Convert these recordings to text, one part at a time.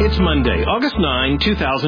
It's Monday, August 9,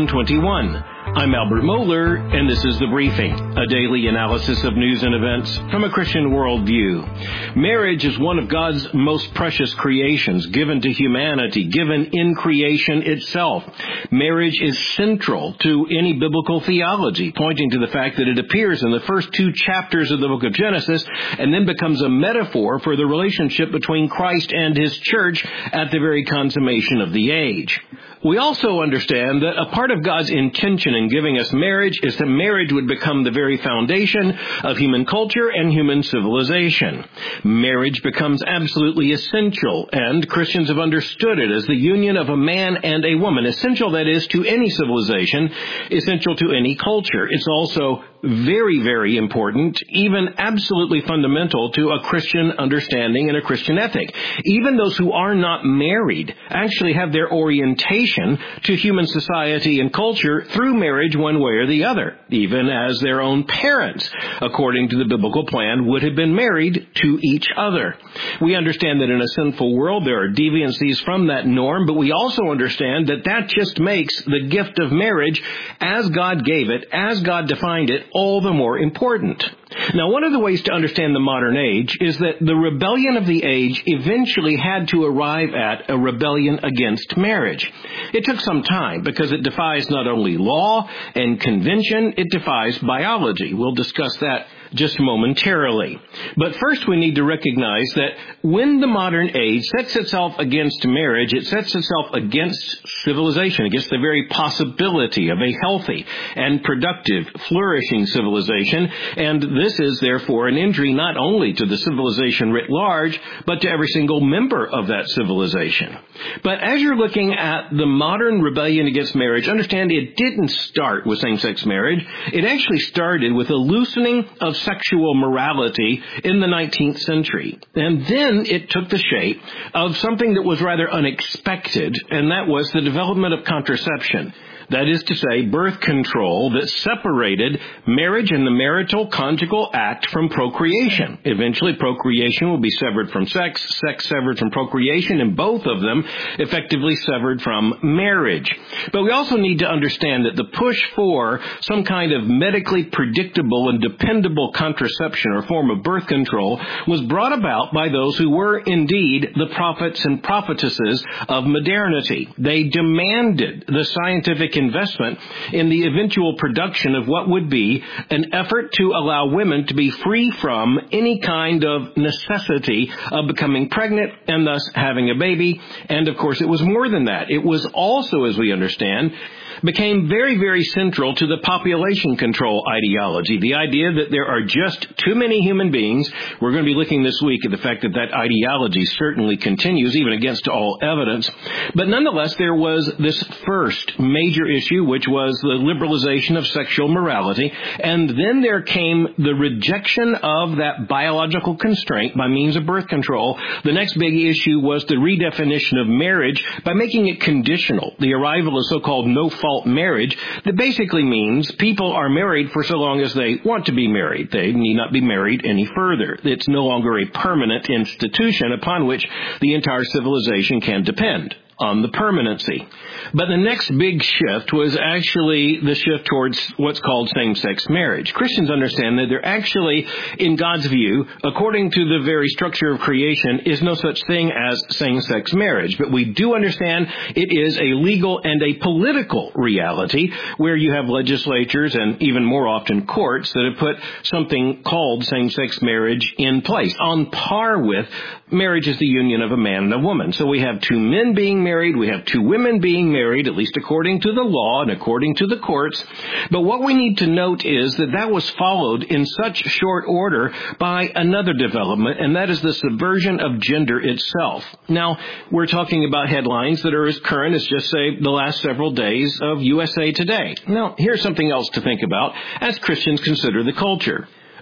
2021. I'm Albert Mohler, and this is The Briefing, a daily analysis of news and events from a Christian worldview. Marriage is one of God's most precious creations, given to humanity, given in creation itself. Marriage is central to any biblical theology, pointing to the fact that it appears in the first two chapters of the book of Genesis, and then becomes a metaphor for the relationship between Christ and His church at the very consummation of the age. We also understand that a part of God's intention in giving us marriage is that marriage would become the very foundation of human culture and human civilization. Marriage becomes absolutely essential, and Christians have understood it as the union of a man and a woman. Essential, that is, to any civilization, essential to any culture. It's also very, very important, even absolutely fundamental to a Christian understanding and a Christian ethic. Even those who are not married actually have their orientation to human society and culture through marriage one way or the other, even as their own parents, according to the biblical plan, would have been married to each other. We understand that in a sinful world there are deviancies from that norm, but we also understand that that just makes the gift of marriage, as God gave it, as God defined it, all the more important. Now, one of the ways to understand the modern age is that the rebellion of the age eventually had to arrive at a rebellion against marriage. It took some time because it defies not only law and convention, it defies biology. We'll discuss that just momentarily. But first we need to recognize that when the modern age sets itself against marriage, it sets itself against civilization, against the very possibility of a healthy and productive, flourishing civilization. And this is therefore an injury not only to the civilization writ large, but to every single member of that civilization. But as you're looking at the modern rebellion against marriage, understand it didn't start with same-sex marriage. It actually started with a loosening of sexual morality in the 19th century. And then it took the shape of something that was rather unexpected, and that was the development of contraception. That is to say, birth control that separated marriage and the marital conjugal act from procreation. Eventually, procreation will be severed from sex, sex severed from procreation, and both of them effectively severed from marriage. But we also need to understand that the push for some kind of medically predictable and dependable contraception or form of birth control was brought about by those who were indeed the prophets and prophetesses of modernity. They demanded the scientific investment in the eventual production of what would be an effort to allow women to be free from any kind of necessity of becoming pregnant and thus having a baby. And of course, it was more than that. It was also, as we understand, became very, very central to the population control ideology, the idea that there are just too many human beings. We're going to be looking this week at the fact that that ideology certainly continues, even against all evidence. But nonetheless, there was this first major issue, which was the liberalization of sexual morality, and then there came the rejection of that biological constraint by means of birth control. The next big issue was the redefinition of marriage by making it conditional, the arrival of so-called no-fault marriage that basically means people are married for so long as they want to be married. They need not be married any further. It's no longer a permanent institution upon which the entire civilization can depend on the permanency. But the next big shift was actually the shift towards what's called same-sex marriage. Christians understand that there actually, in God's view, according to the very structure of creation, is no such thing as same-sex marriage. But we do understand it is a legal and a political reality where you have legislatures and even more often courts that have put something called same-sex marriage in place, on par with marriage is the union of a man and a woman. So we have two men being married, we have two women being married, at least according to the law and according to the courts. But what we need to note is that that was followed in such short order by another development, and that is the subversion of gender itself. Now, we're talking about headlines that are as current as just, say, the last several days of USA Today. Now, here's something else to think about as Christians consider the culture.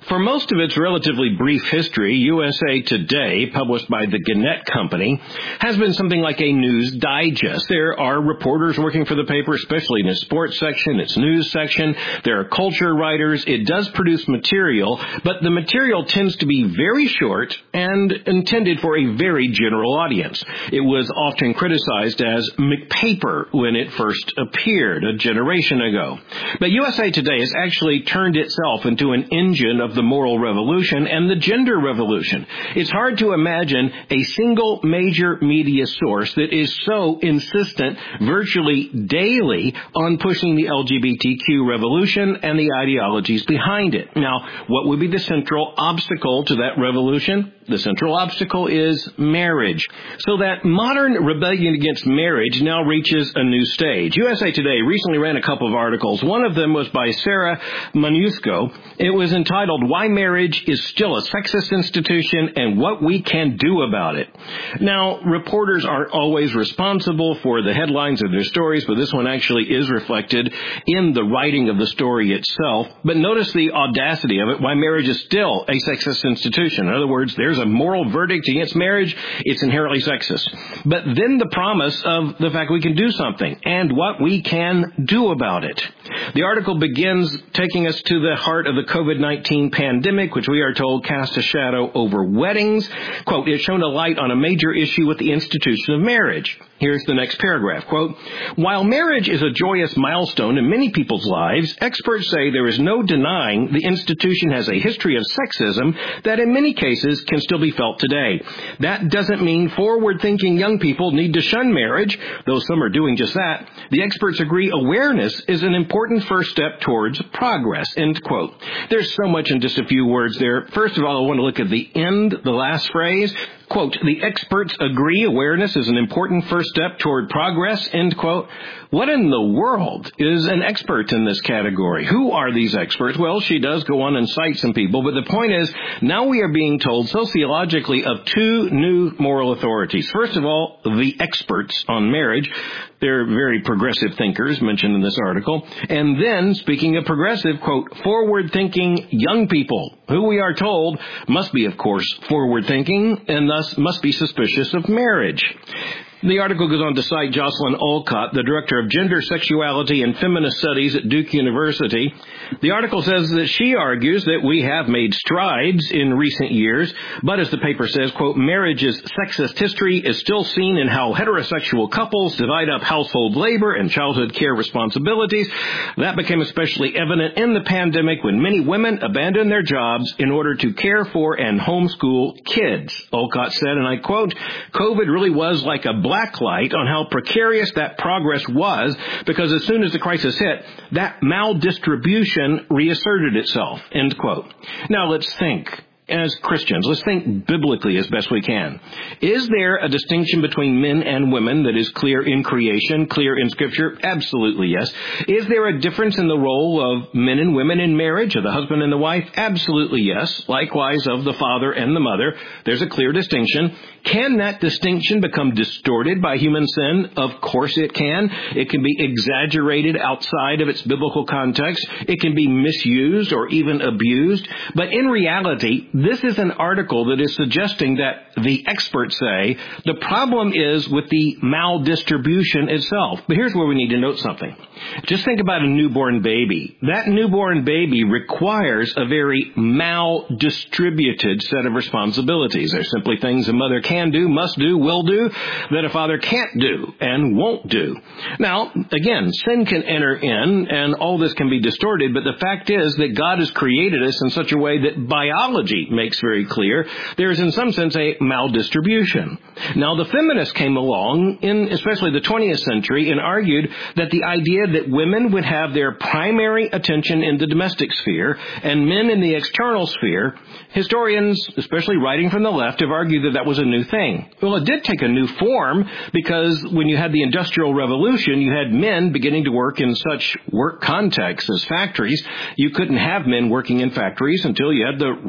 For most of its relatively brief history, USA Today, published by the Gannett Company, has been something like a news digest. There are reporters working for the paper, especially in its sports section, its news section. There are culture writers. It does produce material, but the material tends to be very short and intended for a very general audience. It was often criticized as McPaper when it first appeared a generation ago. But USA Today has actually turned itself into an engine of the moral revolution and the gender revolution. It's hard to imagine a single major media source that is so insistent virtually daily on pushing the LGBTQ revolution and the ideologies behind it. Now, what would be the central obstacle to that revolution? The central obstacle is marriage. So that modern rebellion against marriage now reaches a new stage. USA Today recently ran a couple of articles. One of them was by Sarah Manusco. It was entitled, Why Marriage is Still a Sexist Institution and What We Can Do About It. Now, reporters aren't always responsible for the headlines of their stories, but this one actually is reflected in the writing of the story itself. But notice the audacity of it, why marriage is still a sexist institution. In other words, there's a moral verdict against marriage, it's inherently sexist. But then the promise of the fact we can do something and what we can do about it. The article begins taking us to the heart of the COVID-19 pandemic, which we are told cast a shadow over weddings. Quote, it shone a light on a major issue with the institution of marriage. Here's the next paragraph. Quote, while marriage is a joyous milestone in many people's lives, experts say there is no denying the institution has a history of sexism that in many cases can still be felt today. That doesn't mean forward-thinking young people need to shun marriage, though some are doing just that. The experts agree awareness is an important first step towards progress, end quote. There's so much in just a few words there. First of all, I want to look at the end, the last phrase. Quote, the experts agree awareness is an important first step toward progress, end quote. What in the world is an expert in this category? Who are these experts? Well, she does go on and cite some people, but the point is, now we are being told sociologically of two new moral authorities. First of all, the experts on marriage. They're very progressive thinkers mentioned in this article. And then, speaking of progressive, quote, forward-thinking young people, who we are told must be, of course, forward-thinking and thus must be suspicious of marriage. The article goes on to cite Jocelyn Olcott, the director of Gender, Sexuality, and Feminist Studies at Duke University. The article says that she argues that we have made strides in recent years, but as the paper says, quote, marriage's sexist history is still seen in how heterosexual couples divide up household labor and childhood care responsibilities. That became especially evident in the pandemic when many women abandoned their jobs in order to care for and homeschool kids. Olcott said, and I quote, COVID really was like a black light on how precarious that progress was, because as soon as the crisis hit, that maldistribution reasserted itself, end quote. Now let's think. As Christians, let's think biblically as best we can. Is there a distinction between men and women that is clear in creation, clear in Scripture? Absolutely, yes. Is there a difference in the role of men and women in marriage, of the husband and the wife? Absolutely, yes. Likewise, of the father and the mother. There's a clear distinction. Can that distinction become distorted by human sin? Of course it can. It can be exaggerated outside of its biblical context. It can be misused or even abused. But in reality, this is an article that is suggesting that the experts say the problem is with the maldistribution itself. But here's where we need to note something. Just think about a newborn baby. That newborn baby requires a very maldistributed set of responsibilities. They're simply things a mother can do, must do, will do, that a father can't do and won't do. Now, again, sin can enter in and all this can be distorted, but the fact is that God has created us in such a way that biology makes very clear there is in some sense a maldistribution. Now, the feminists came along in especially the 20th century and argued that the idea that women would have their primary attention in the domestic sphere and men in the external sphere, historians, especially writing from the left, have argued that that was a new thing. Well, it did take a new form because when you had the Industrial Revolution, you had men beginning to work in such work contexts as factories. You couldn't have men working in factories until you had the rise of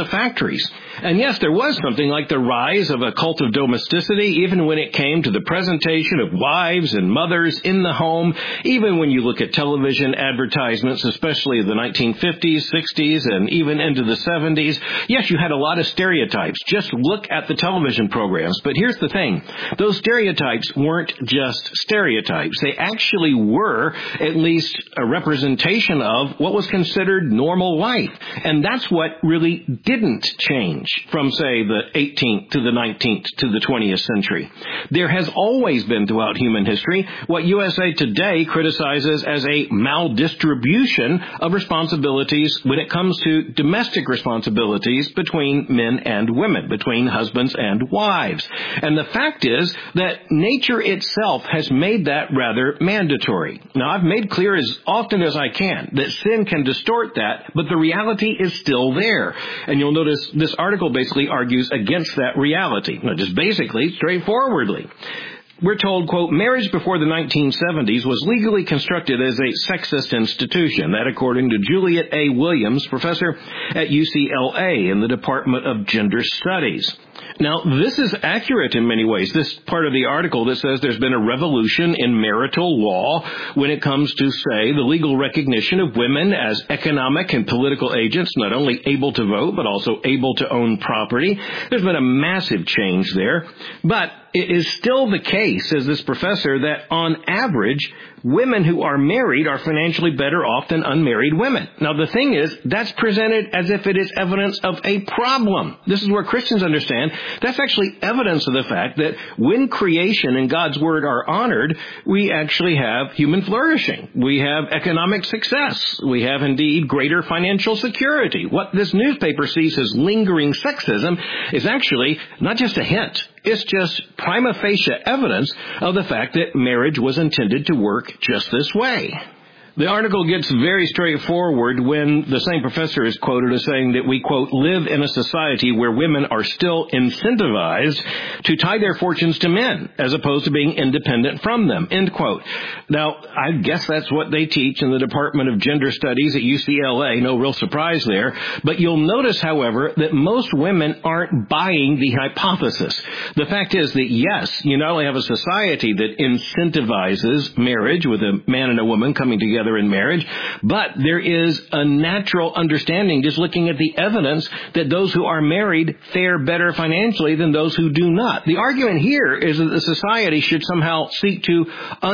factories. And yes, there was something like the rise of a cult of domesticity, even when it came to the presentation of wives and mothers in the home, even when you look at television advertisements, especially the 1950s, 60s, and even into the 70s. Yes, you had a lot of stereotypes. Just look at the television programs. But here's the thing. Those stereotypes weren't just stereotypes. They actually were at least a representation of what was considered normal life. And that's what really didn't change from, say, the 18th to the 19th to the 20th century. There has always been throughout human history what USA Today criticizes as a maldistribution of responsibilities when it comes to domestic responsibilities between men and women, between husbands and wives. And the fact is that nature itself has made that rather mandatory. Now, I've made clear as often as I can that sin can distort that, but the reality is still there. And you'll notice this article basically argues against that reality. Now, just basically, straightforwardly. We're told, quote, marriage before the 1970s was legally constructed as a sexist institution. That according to Juliet A. Williams, professor at UCLA in the Department of Gender Studies. Now, this is accurate in many ways. This part of the article that says there's been a revolution in marital law when it comes to, say, the legal recognition of women as economic and political agents, not only able to vote, but also able to own property. There's been a massive change there. But it is still the case, says this professor, that on average, women who are married are financially better off than unmarried women. Now, the thing is, that's presented as if it is evidence of a problem. This is where Christians understand that's actually evidence of the fact that when creation and God's Word are honored, we actually have human flourishing. We have economic success. We have, indeed, greater financial security. What this newspaper sees as lingering sexism is actually not just a hint. It's just prima facie evidence of the fact that marriage was intended to work just this way. The article gets very straightforward when the same professor is quoted as saying that we, quote, live in a society where women are still incentivized to tie their fortunes to men as opposed to being independent from them, end quote. Now, I guess that's what they teach in the Department of Gender Studies at UCLA. No real surprise there. But you'll notice, however, that most women aren't buying the hypothesis. The fact is that, yes, you not only have a society that incentivizes marriage with a man and a woman coming together in marriage, but there is a natural understanding just looking at the evidence that those who are married fare better financially than those who do not. The argument here is that the society should somehow seek to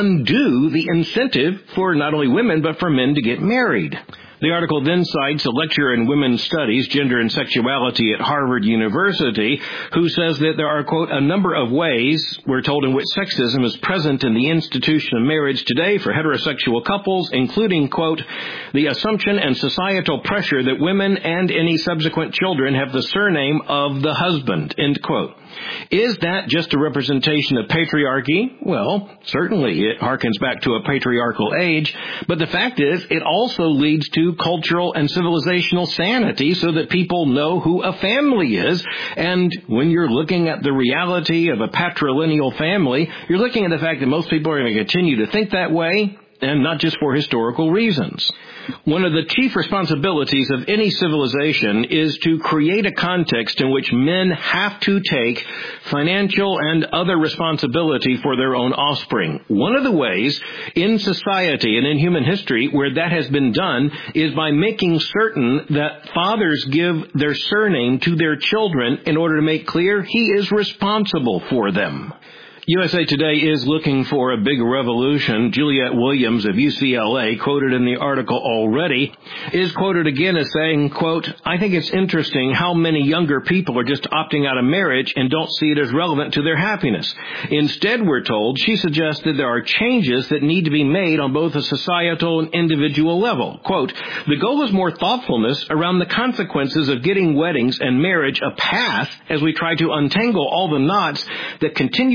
undo the incentive for not only women but for men to get married. The article then cites a lecturer in women's studies, gender and sexuality at Harvard University, who says that there are, quote, a number of ways, we're told, in which sexism is present in the institution of marriage today for heterosexual couples, including, quote, the assumption and societal pressure that women and any subsequent children have the surname of the husband, end quote. Is that just a representation of patriarchy? Well, certainly it harkens back to a patriarchal age, but the fact is it also leads to cultural and civilizational sanity so that people know who a family is. And when you're looking at the reality of a patrilineal family, you're looking at the fact that most people are going to continue to think that way, and not just for historical reasons. One of the chief responsibilities of any civilization is to create a context in which men have to take financial and other responsibility for their own offspring. One of the ways in society and in human history where that has been done is by making certain that fathers give their surname to their children in order to make clear he is responsible for them. USA Today is looking for a big revolution. Juliet Williams of UCLA, quoted in the article already, is quoted again as saying, quote, I think it's interesting how many younger people are just opting out of marriage and don't see it as relevant to their happiness. Instead, we're told, she suggested there are changes that need to be made on both a societal and individual level. Quote, the goal is more thoughtfulness around the consequences of getting weddings and marriage a path as we try to untangle all the knots that continue to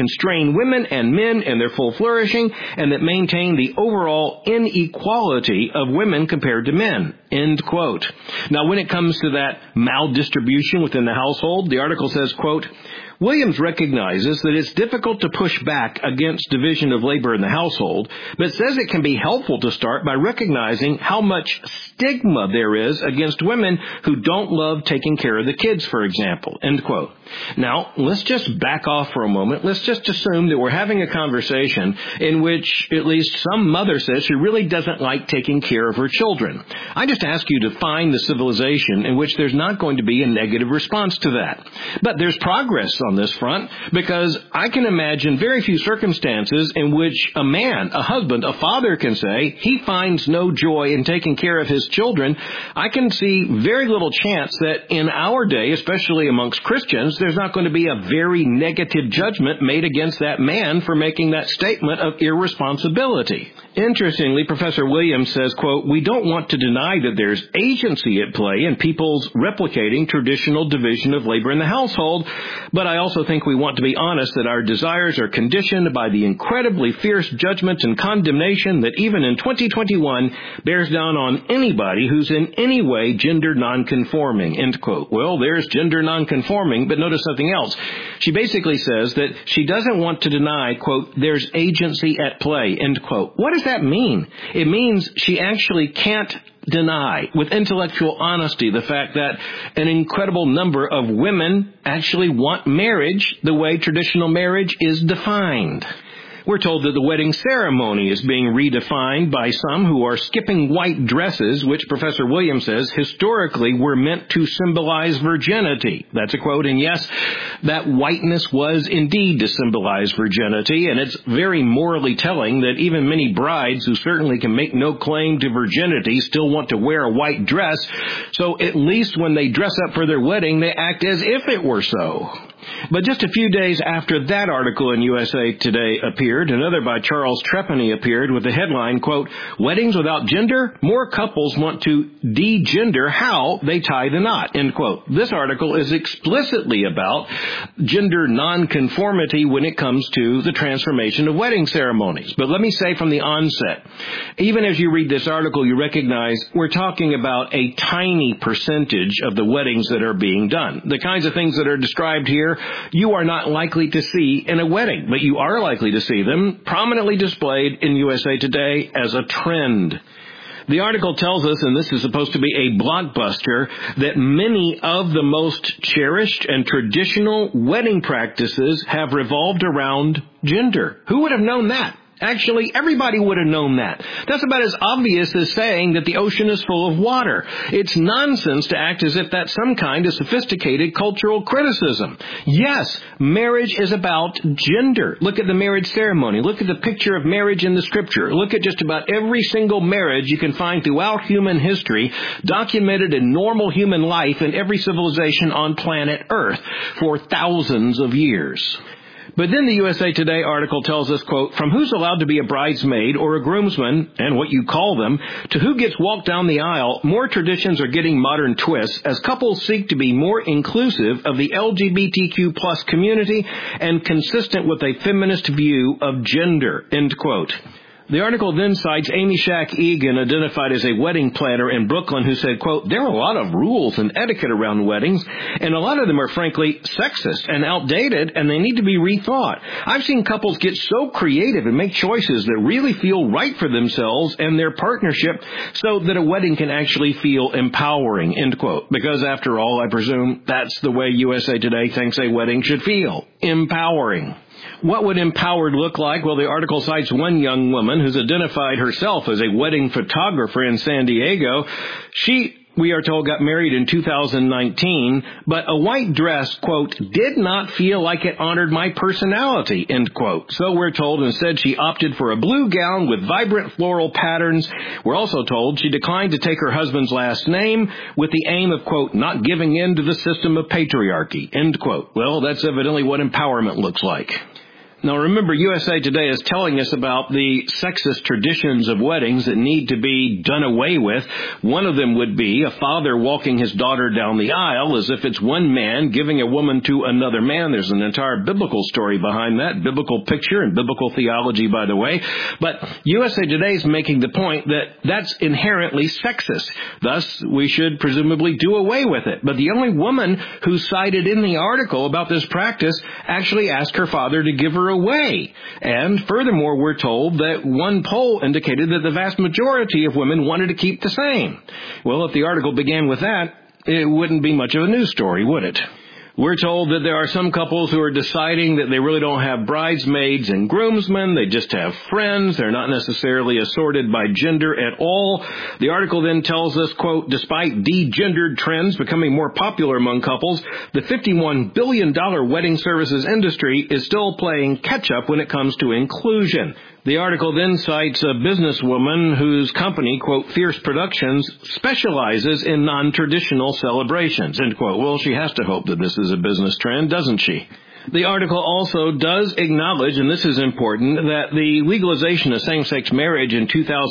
constrain women and men in their full flourishing and that maintain the overall inequality of women compared to men. End quote. Now, when it comes to that maldistribution within the household, the article says, quote, Williams recognizes that it's difficult to push back against division of labor in the household, but says it can be helpful to start by recognizing how much stigma there is against women who don't love taking care of the kids, for example. End quote. Now, let's just back off for a moment. Let's just assume that we're having a conversation in which at least some mother says she really doesn't like taking care of her children. I just ask you to find the civilization in which there's not going to be a negative response to that. But there's progress on this front, because I can imagine very few circumstances in which a man, a husband, a father can say he finds no joy in taking care of his children. I can see very little chance that in our day, especially amongst Christians, there's not going to be a very negative judgment made against that man for making that statement of irresponsibility. Interestingly, Professor Williams says, quote, we don't want to deny that there's agency at play in people's replicating traditional division of labor in the household, but I also think we want to be honest that our desires are conditioned by the incredibly fierce judgment and condemnation that even in 2021 bears down on anybody who's in any way gender nonconforming, end quote. Well, there's gender nonconforming, but notice something else. She basically says that she doesn't want to deny, quote, there's agency at play, end quote. What does that mean? It means she actually can't deny with intellectual honesty the fact that an incredible number of women actually want marriage the way traditional marriage is defined. We're told that the wedding ceremony is being redefined by some who are skipping white dresses, which Professor Williams says historically were meant to symbolize virginity. That's a quote, and yes, that whiteness was indeed to symbolize virginity, and it's very morally telling that even many brides who certainly can make no claim to virginity still want to wear a white dress, so at least when they dress up for their wedding, they act as if it were so. But just a few days after that article in USA Today appeared, another by Charles Trepanney appeared with the headline, quote, Weddings Without Gender? More couples want to de-gender how they tie the knot, end quote. This article is explicitly about gender nonconformity when it comes to the transformation of wedding ceremonies. But let me say from the onset, even as you read this article, you recognize we're talking about a tiny percentage of the weddings that are being done. The kinds of things that are described here you are not likely to see in a wedding, but you are likely to see them prominently displayed in USA Today as a trend. The article tells us, and this is supposed to be a blockbuster, that many of the most cherished and traditional wedding practices have revolved around gender. Who would have known that? Actually, everybody would have known that. That's about as obvious as saying that the ocean is full of water. It's nonsense to act as if that's some kind of sophisticated cultural criticism. Yes, marriage is about gender. Look at the marriage ceremony. Look at the picture of marriage in the Scripture. Look at just about every single marriage you can find throughout human history, documented in normal human life in every civilization on planet Earth for thousands of years. But then the USA Today article tells us, quote, from who's allowed to be a bridesmaid or a groomsman, and what you call them, to who gets walked down the aisle, more traditions are getting modern twists as couples seek to be more inclusive of the LGBTQ plus community and consistent with a feminist view of gender, end quote. The article then cites Amy Shack Egan, identified as a wedding planner in Brooklyn, who said, quote, there are a lot of rules and etiquette around weddings, and a lot of them are frankly sexist and outdated, and they need to be rethought. I've seen couples get so creative and make choices that really feel right for themselves and their partnership so that a wedding can actually feel empowering, end quote. Because after all, I presume that's the way USA Today thinks a wedding should feel, empowering. What would empowered look like? Well, the article cites one young woman who's identified herself as a wedding photographer in San Diego. She, we are told, got married in 2019, but a white dress, quote, did not feel like it honored my personality, end quote. So we're told instead she opted for a blue gown with vibrant floral patterns. We're also told she declined to take her husband's last name with the aim of, quote, not giving in to the system of patriarchy, end quote. Well, that's evidently what empowerment looks like. Now remember, USA Today is telling us about the sexist traditions of weddings that need to be done away with. One of them would be a father walking his daughter down the aisle as if it's one man giving a woman to another man. There's an entire biblical story behind that, biblical picture and biblical theology, by the way. But USA Today is making the point that that's inherently sexist. Thus, we should presumably do away with it. But the only woman who cited in the article about this practice actually asked her father to give her away. And furthermore, we're told that one poll indicated that the vast majority of women wanted to keep the same. Well, if the article began with that, it wouldn't be much of a news story, would it? We're told that there are some couples who are deciding that they really don't have bridesmaids and groomsmen. They just have friends. They're not necessarily assorted by gender at all. The article then tells us, quote, despite de-gendered trends becoming more popular among couples, the $51 billion wedding services industry is still playing catch-up when it comes to inclusion. The article then cites a businesswoman whose company, quote, Fierce Productions, specializes in non-traditional celebrations, end quote. Well, she has to hope that this is a business trend, doesn't she? The article also does acknowledge, and this is important, that the legalization of same-sex marriage in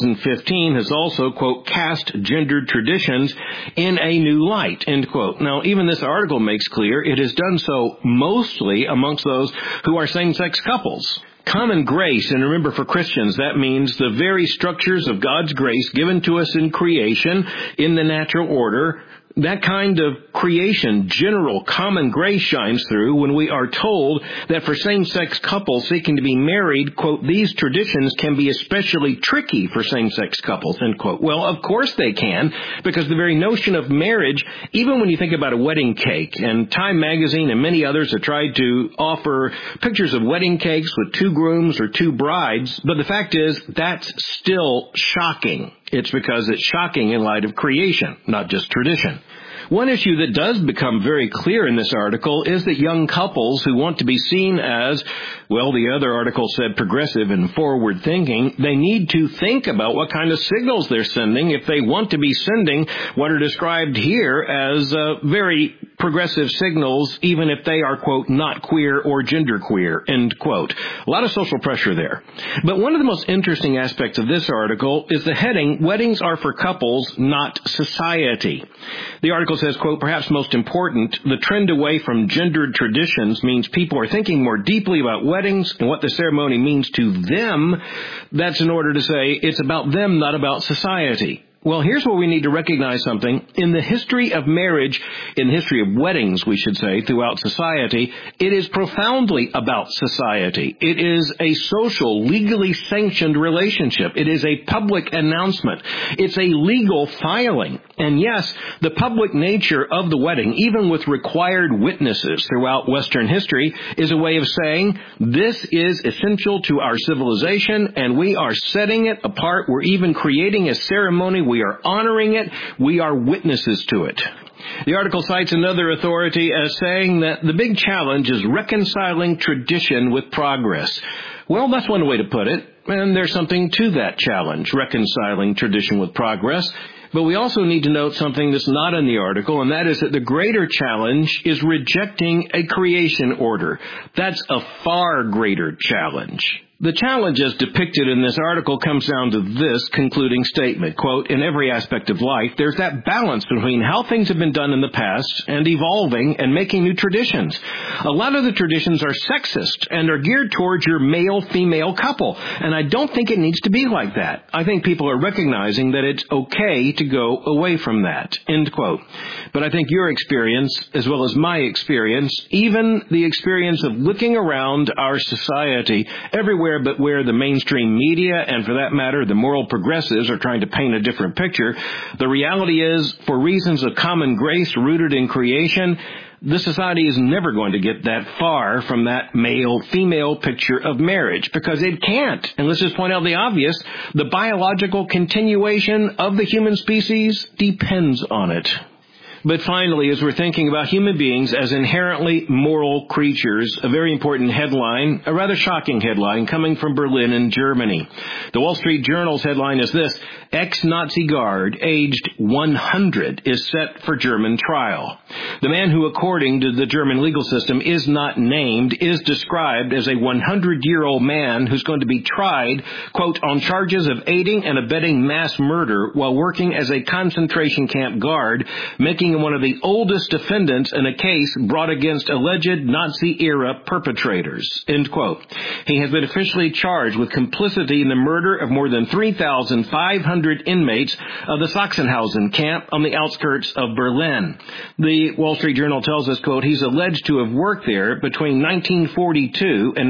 2015 has also, quote, cast gendered traditions in a new light, end quote. Now, even this article makes clear it has done so mostly amongst those who are same-sex couples. Common grace, and remember for Christians, that means the very structures of God's grace given to us in creation, in the natural order. That kind of creation, general common grace shines through when we are told that for same-sex couples seeking to be married, quote, these traditions can be especially tricky for same-sex couples, end quote. Well, of course they can, because the very notion of marriage, even when you think about a wedding cake, and Time Magazine and many others have tried to offer pictures of wedding cakes with two grooms or two brides, but the fact is that's still shocking. It's because it's shocking in light of creation, not just tradition. One issue that does become very clear in this article is that young couples who want to be seen as, well, the other article said progressive and forward-thinking, they need to think about what kind of signals they're sending if they want to be sending what are described here as very progressive signals, even if they are, quote, not queer or genderqueer, end quote. A lot of social pressure there. But one of the most interesting aspects of this article is the heading, Weddings are for Couples, Not Society. The article says, quote, perhaps most important, the trend away from gendered traditions means people are thinking more deeply about weddings and what the ceremony means to them. That's in order to say it's about them, not about society. Well, here's where we need to recognize something. In the history of marriage, in the history of weddings, we should say, throughout society, it is profoundly about society. It is a social, legally sanctioned relationship. It is a public announcement. It's a legal filing. And yes, the public nature of the wedding, even with required witnesses throughout Western history, is a way of saying this is essential to our civilization, and we are setting it apart. We're even creating a ceremony. We are honoring it. We are witnesses to it. The article cites another authority as saying that the big challenge is reconciling tradition with progress. Well, that's one way to put it, and there's something to that challenge, reconciling tradition with progress. But we also need to note something that's not in the article, and that is that the greater challenge is rejecting a creation order. That's a far greater challenge. The challenge as depicted in this article comes down to this concluding statement, quote, in every aspect of life, there's that balance between how things have been done in the past and evolving and making new traditions. A lot of the traditions are sexist and are geared towards your male-female couple, and I don't think it needs to be like that. I think people are recognizing that it's okay to go away from that, end quote. But I think your experience, as well as my experience, even the experience of looking around our society everywhere but where the mainstream media, and for that matter, the moral progressives are trying to paint a different picture, the reality is, for reasons of common grace rooted in creation, the society is never going to get that far from that male-female picture of marriage, because it can't. And let's just point out the obvious, the biological continuation of the human species depends on it. But finally, as we're thinking about human beings as inherently moral creatures, a very important headline, a rather shocking headline, coming from Berlin in Germany. The Wall Street Journal's headline is this: ex-Nazi guard aged 100 is set for German trial. The man who, according to the German legal system, is not named, is described as a 100-year-old man who's going to be tried, quote, on charges of aiding and abetting mass murder while working as a concentration camp guard, making him one of the oldest defendants in a case brought against alleged Nazi-era perpetrators, end quote. He has been officially charged with complicity in the murder of more than 3,500 inmates of the Sachsenhausen camp on the outskirts of Berlin. The Wall Street Journal tells us, quote, he's alleged to have worked there between 1942 and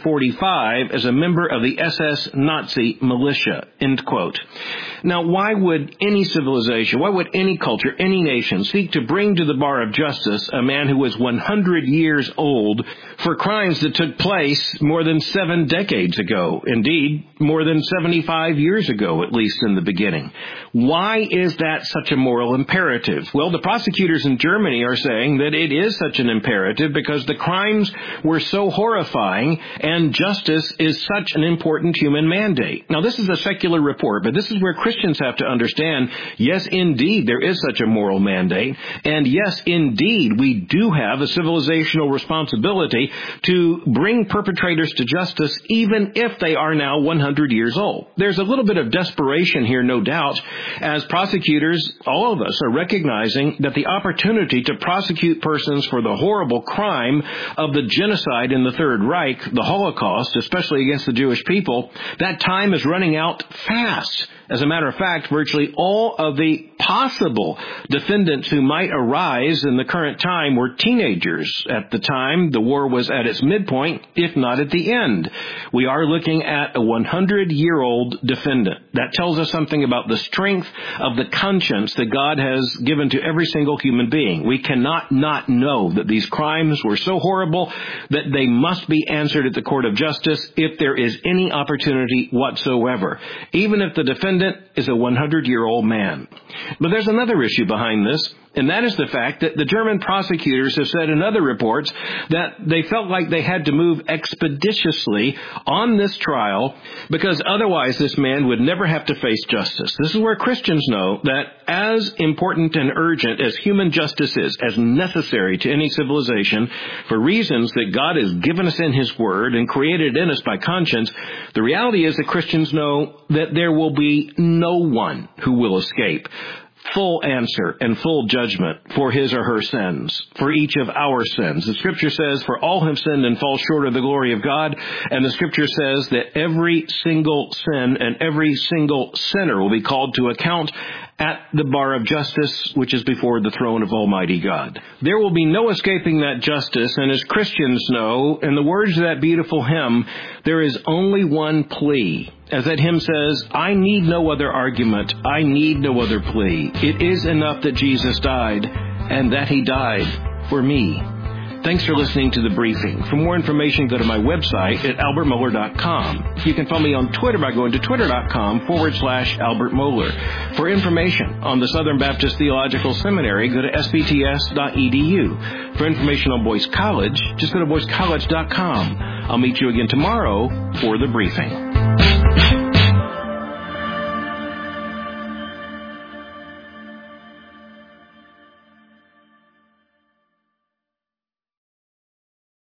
1945 as a member of the SS Nazi militia, end quote. Now, why would any civilization, why would any culture, any nation seek to bring to the bar of justice a man who was 100 years old for crimes that took place more than 7 decades ago? Indeed, more than 75 years ago, at least in the beginning. Why is that such a moral imperative? Well, the prosecutors in Germany are saying that it is such an imperative because the crimes were so horrifying and justice is such an important human mandate. Now, this is a secular report, but this is where Christians have to understand, yes, indeed, there is such a moral mandate, and yes, indeed, we do have a civilizational responsibility to bring perpetrators to justice, even if they are now 100 years old. There's a little bit of desperation here, no doubt, as prosecutors, all of us, are recognizing that the opportunity to prosecute persons for the horrible crime of the genocide in the Third Reich, the Holocaust, especially against the Jewish people, that time is running out fast. As a matter of fact, virtually all of the possible defendants who might arise in the current time were teenagers at the time the war was at its midpoint, if not at the end. We are looking at a 100-year-old defendant. That tells us something about the strength of the conscience that God has given to every single human being. We cannot not know that these crimes were so horrible that they must be answered at the court of justice if there is any opportunity whatsoever, even if the defendant is a 100-year-old man. But there's another issue behind this, and that is the fact that the German prosecutors have said in other reports that they felt like they had to move expeditiously on this trial because otherwise this man would never have to face justice. This is where Christians know that as important and urgent as human justice is, as necessary to any civilization, for reasons that God has given us in His Word and created in us by conscience, the reality is that Christians know that there will be no one who will escape full answer and full judgment for his or her sins, for each of our sins. The Scripture says, for all have sinned and fall short of the glory of God, and the Scripture says that every single sin and every single sinner will be called to account at the bar of justice, which is before the throne of Almighty God. There will be no escaping that justice, and as Christians know, in the words of that beautiful hymn, there is only one plea. As that hymn says, I need no other argument, I need no other plea. It is enough that Jesus died, and that He died for me. Thanks for listening to The Briefing. For more information, go to my website at albertmohler.com. You can follow me on Twitter by going to twitter.com/Albert Mohler. For information on the Southern Baptist Theological Seminary, go to sbts.edu. For information on Boyce College, just go to boycecollege.com. I'll meet you again tomorrow for The Briefing.